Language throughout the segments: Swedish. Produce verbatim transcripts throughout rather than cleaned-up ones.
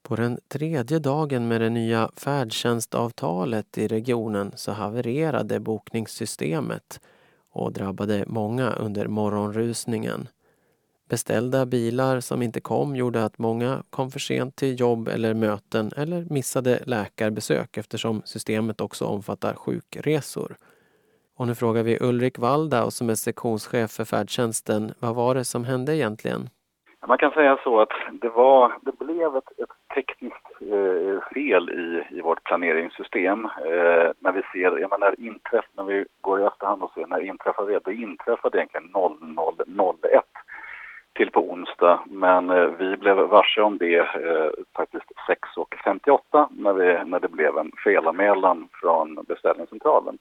På den tredje dagen med det nya färdtjänstavtalet i regionen så havererade bokningssystemet och drabbade många under morgonrusningen. Beställda bilar som inte kom gjorde att många kom för sent till jobb eller möten eller missade läkarbesök eftersom systemet också omfattar sjukresor. Och nu frågar vi Ulrik Valda som är sektionschef för färdtjänsten. Vad var det som hände egentligen? Man kan säga så att det, var, det blev ett, ett tekniskt eh, fel i, i vårt planeringssystem. Eh, när vi ser, jag menar, inträff, när vi går i efterhand och ser när det inträffade det, det inträffade egentligen noll noll noll ett till på onsdag. Men eh, vi blev varse om det eh, faktiskt sex femtioåtta när, vi, när det blev en felanmälan från beställningscentralen.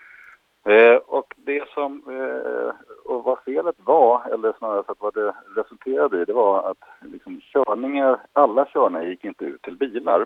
Eh, och det som eh, och vad felet var, eller snarare så att vad det resulterade i, det var att liksom, körningar, alla körningar gick inte ut till bilar.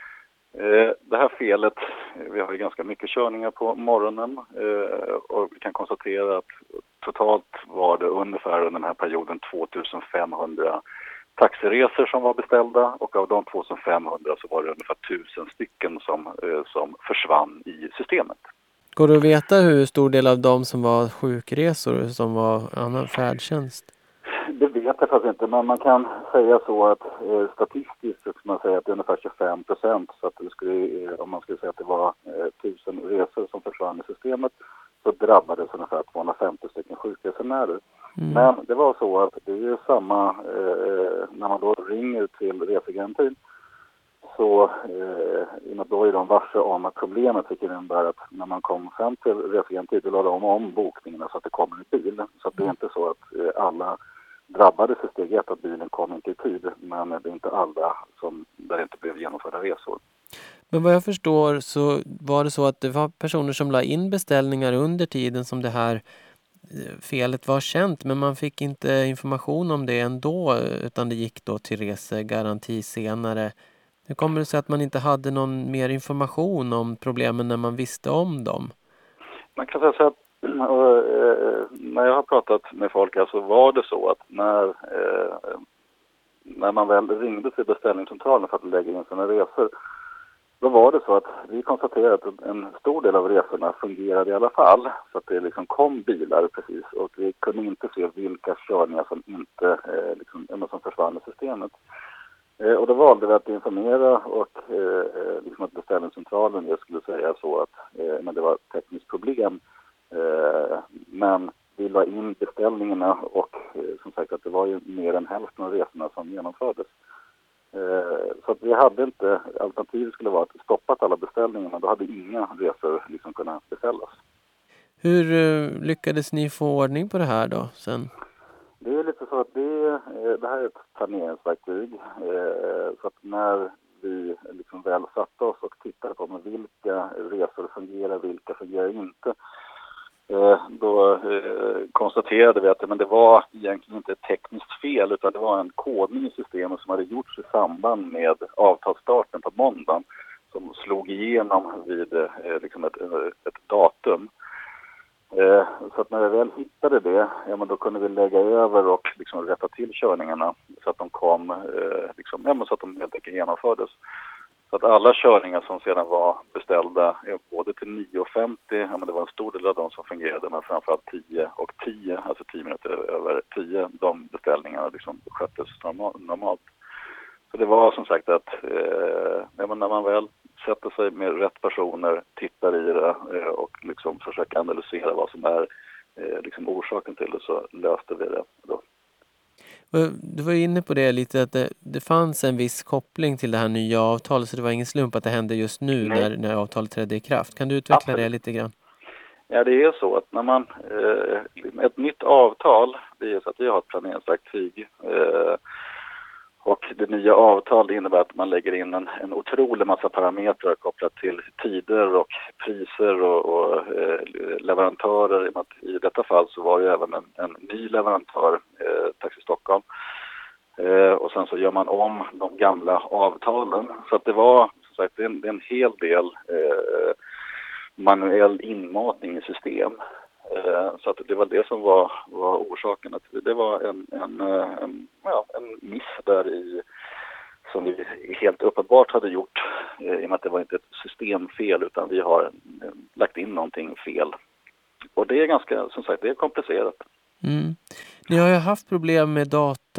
Eh, det här felet, vi har ju ganska mycket körningar på morgonen eh, och vi kan konstatera att totalt var det ungefär under den här perioden tvåtusenfemhundra taxiresor som var beställda, och av de tvåtusenfemhundra så var det ungefär tusen stycken som, eh, som försvann i systemet. Går det att veta hur stor del av dem som var sjukresor som var annan färdtjänst? Det vet jag faktiskt inte, men man kan säga så att eh, statistiskt så kan man säga att det är ungefär tjugofem procent. Så att det skulle, eh, om man skulle säga att det var eh, tusen resor som försvann i systemet, så drabbades ungefär tvåhundrafemtio stycken sjukresenärer. Mm. Men det var så att det är ju samma, eh, när man då ringer till resegarantin, så eh, då är de varse om att problemet, vilket innebär att när man kom fram till resegarantin, då la de om bokningarna så att det kommer en bil. Så att det är inte så att eh, alla drabbades i steg ett att bilen kom inte i tid, men det är inte alla som där inte blev genomförda resor. Men vad jag förstår så var det så att det var personer som la in beställningar under tiden som det här felet var känt, men man fick inte information om det ändå, utan det gick då till resegaranti senare. Hur kommer det sig att man inte hade någon mer information om problemen när man visste om dem? Man kan säga så att och, eh, när jag har pratat med folk så alltså var det så att när, eh, när man väl ringde till beställningscentralen för att lägga in sina resor, då var det så att vi konstaterade att en stor del av resorna fungerade i alla fall. Så att det liksom kom bilar precis, och vi kunde inte se vilka körningar som inte eh, liksom, som försvann i systemet. Eh, och då valde vi att informera och eh, liksom att beställningscentralen, jag skulle säga så att eh, men det var ett tekniskt problem. Eh, men vi la in beställningarna och eh, som sagt att det var ju mer än hälften av resorna som genomfördes. Eh, så att vi hade inte, alternativet skulle vara att stoppa alla beställningarna, då hade inga resor liksom kunnat beställas. Hur eh, lyckades ni få ordning på det här då sen? Det är lite så att det, det här är ett planeringsverktyg. Eh, så att när vi liksom väl satte oss och tittade på med vilka resor fungerar, vilka fungerar inte, eh, då eh, konstaterade vi att men det var egentligen inte ett tekniskt fel, utan det var en kodning i systemet som hade gjorts i samband med avtalsstarten på måndagen, som slog igenom vid eh, liksom ett, ett datum. Eh, så att när vi väl hittade det, ja, men då kunde vi lägga över och liksom rätta till körningarna så att de kom, eh, liksom, ja, men så att de helt enkelt genomfördes. Så att alla körningar som sedan var beställda, eh, både till nio femtio, ja, men det var en stor del av dem som fungerade, men framförallt tio och tio, alltså tio minuter över tio, de beställningarna liksom sköttes normalt. Så det var som sagt att eh, ja, men när man väl sätter sig med rätt personer, tittar i det eh, och liksom försöker analysera vad som är eh, liksom orsaken till det, så löste vi det då. Du var inne på det lite, att det, det fanns en viss koppling till det här nya avtalet, så det var ingen slump att det hände just nu när, när avtalet trädde i kraft. Kan du utveckla Absolut. det lite grann? Ja, det är så att när man eh, ett nytt avtal, det är så att vi har ett planeringsverktyg eh, och det nya avtalet innebär att man lägger in en, en otrolig massa parametrar kopplat till tider och priser och, och eh, leverantörer. I detta fall så var det även en, en ny leverantör, eh, Taxi Stockholm. Eh, och sen så gör man om de gamla avtalen. Så att det var, som sagt, det är en, det är en hel del eh, manuell inmatning i system. Så att det var det som var, var orsaken. Att det var en, en, en, ja, en miss där i som vi helt uppenbart hade gjort, eh, i och med att det var inte ett systemfel utan vi har eh, lagt in någonting fel. Och det är ganska, som sagt, det är komplicerat. Mm. Ni har ju haft problem med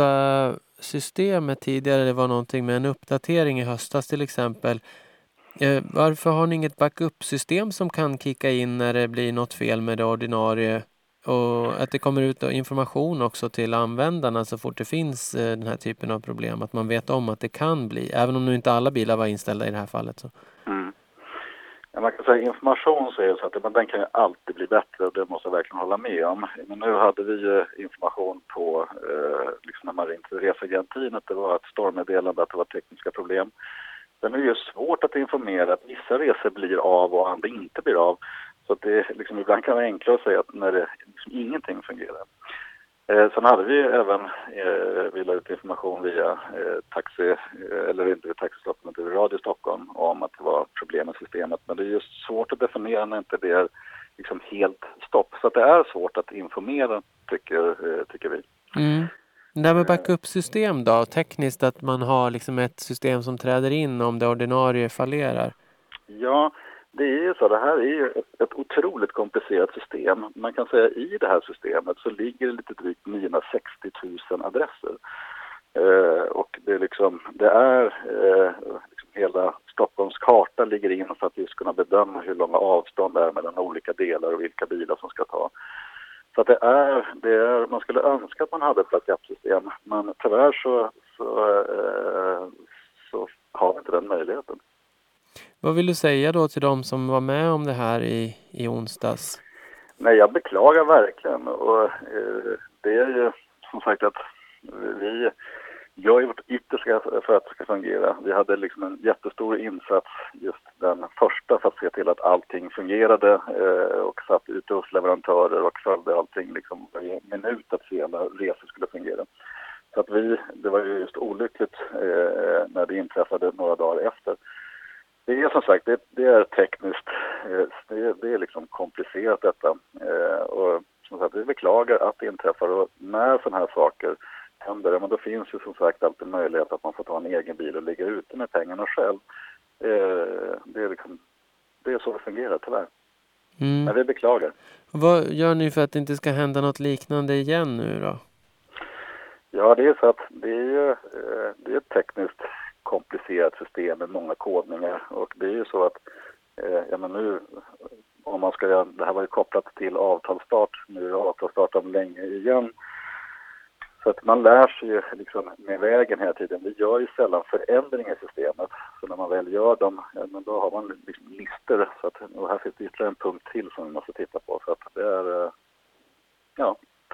datasystemet tidigare. Det var någonting med en uppdatering i höstas till exempel. Eh, varför har ni inget backup-system som kan kicka in när det blir något fel med det ordinarie? Och att det kommer ut information också till användarna så fort det finns eh, den här typen av problem. Att man vet om att det kan bli. Även om nu inte alla bilar var inställda i det här fallet. Så. Mm. Ja, man kan säga information så är det så att men den kan ju alltid bli bättre och det måste jag verkligen hålla med om. Men nu hade vi ju information på eh, liksom när man ringde till resegarantin att det var ett stormmeddelande, att det var tekniska problem. Sen är det ju svårt att informera att vissa resor blir av och andra inte blir av. Så att det liksom, ibland kan det vara enklare att säga att när det liksom ingenting fungerar. Eh, sen hade vi även eh, vi la ut information via eh, taxi, eh, eller inte Taxi Stockholm, utan Radio Stockholm om att det var problem med systemet. Men det är just svårt att definiera när inte det är liksom helt stopp. Så att det är svårt att informera, tycker, eh, tycker vi. Mm. Det här med backup-system då, tekniskt att man har liksom ett system som träder in om det ordinarie fallerar? Ja, det är ju så. Det här är ju ett, ett otroligt komplicerat system. Man kan säga i det här systemet så ligger det lite drygt niohundrasextio tusen adresser. Eh, och det är liksom, det är eh, liksom hela Stockholms karta ligger in för att just kunna bedöma hur långa avstånd det är mellan olika delar och vilka bilar som ska ta. Så att det är, det är, man skulle önska att man hade ett backup-system, men tyvärr så, så, eh, så har vi inte den möjligheten. Vad vill du säga då till de som var med om det här i, i onsdags? Nej, jag beklagar verkligen. Och eh, det är ju som sagt att vi gör vårt yttersta för att det ska fungera. Vi hade liksom en jättestor insats just den första för att se till att allting fungerade eh, och satt ute hos leverantörer och följde allting liksom i minut att se när resor skulle fungera. Så att vi, det var ju just olyckligt eh, när det inträffade några dagar efter. Det är som sagt, det, det är tekniskt, det, det är liksom komplicerat detta och som sagt, vi beklagar att det inträffar och när sådana här saker händer, men då finns ju som sagt alltid möjlighet att man får ta en egen bil och ligga ute med pengarna själv. Det är, liksom, det är så det fungerar tyvärr. Mm. Men vi beklagar. Vad gör ni för att det inte ska hända något liknande igen nu då? Ja, det är så att det är, det är ett tekniskt komplicerat system med många kodningar och det är ju så att eh, ja, men nu om man ska göra, det här var ju kopplat till avtalsstart, nu är avtalsstart om länge igen så att man lär sig ju liksom med vägen hela tiden. Vi gör ju sällan förändringar i systemet så när man väl gör dem, ja, men då har man liksom lister så att, och här finns det ytterligare en punkt till som vi måste titta på så att det är eh, ja.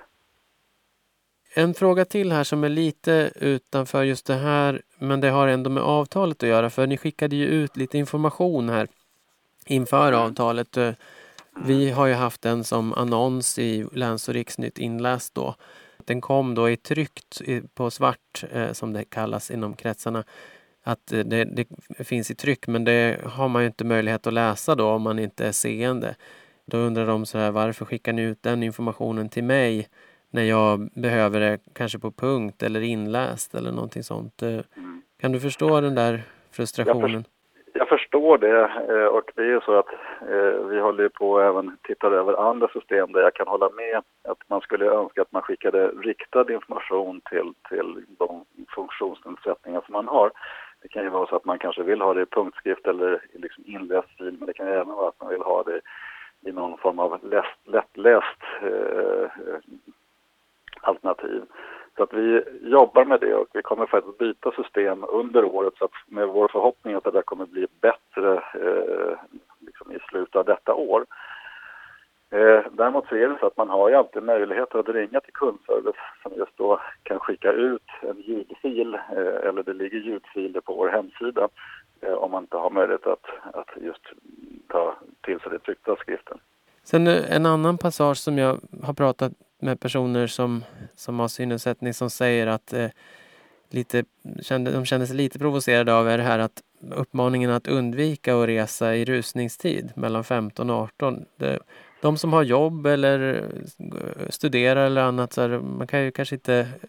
En fråga till här som är lite utanför just det här, men det har ändå med avtalet att göra, för ni skickade ju ut lite information här inför avtalet. Vi har ju haft den som annons i Läns- och Riksnytt inläst då. Den kom då i tryckt på svart, som det kallas inom kretsarna, att det, det finns i tryck, men det har man ju inte möjlighet att läsa då om man inte är seende. Då undrar de så här, varför skickar ni ut den informationen till mig när jag behöver det kanske på punkt eller inläst eller någonting sånt. Mm. Kan du förstå den där frustrationen? Jag, för, jag förstår det och det är ju så att eh, vi håller på att även tittar över andra system där jag kan hålla med att man skulle önska att man skickade riktad information till, till de funktionsnedsättningar som man har. Det kan ju vara så att man kanske vill ha det i punktskrift eller i liksom inläst stil, men det kan ju även vara att man vill ha det i någon form av läst, lättläst eh, alternativ. Så att vi jobbar med det och vi kommer faktiskt byta system under året så att med vår förhoppning att det där kommer bli bättre eh, liksom i slutet av detta år. Eh, däremot så är det så att man har ju alltid möjlighet att ringa till kundservice som just då kan skicka ut en ljudfil eh, eller det ligger ljudfiler på vår hemsida eh, om man inte har möjlighet att, att just ta till sig det tryckta skriften. Sen en annan passage som jag har pratat med personer som, som har synnedsättning som säger att eh, lite, kände, de kände sig lite provocerade av det här att uppmaningen att undvika att resa i rusningstid mellan femton och arton. Det, de som har jobb eller studerar eller annat, så här, man kan ju kanske inte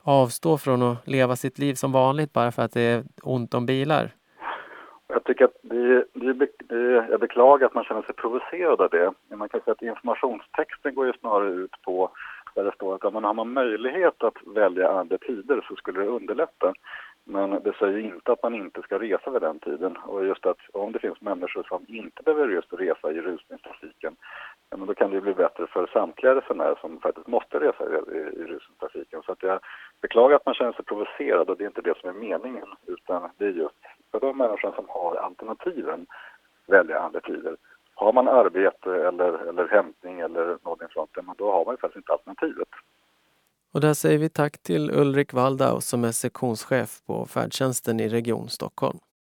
avstå från att leva sitt liv som vanligt bara för att det är ont om bilar? Jag tycker att det, det, det, jag beklagar att man känner sig provocerad av det. Man kan säga att informationstexten går ju snarare ut på där det står att om man har man möjlighet att välja andra tider så skulle det underlätta. Men det säger inte att man inte ska resa vid den tiden. Och just att om det finns människor som inte behöver just resa i rusningstrafiken, ja, men då kan det bli bättre för samtliga resenärer som faktiskt måste resa i, i, i rusningstrafiken. Så att jag beklagar att man känner sig provocerad, och det är inte det som är meningen, utan det är just för de människor som har alternativen välja andra tider. Har man arbete eller, eller hämtning eller någonting sånt, men då har man ju faktiskt inte alternativet. Och där säger vi tack till Ulrik Waldau som är sektionschef på färdtjänsten i Region Stockholm.